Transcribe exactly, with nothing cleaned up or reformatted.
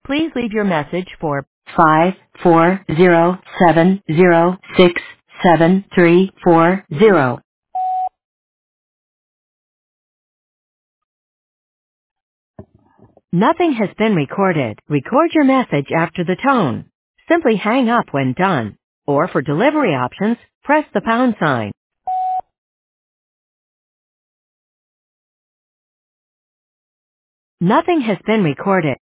Please leave your message for five four zero seven zero six seven three four zero. Nothing has been recorded. Record your message after the tone. Simply hang up when done. Or for delivery options, press the pound sign. Nothing has been recorded.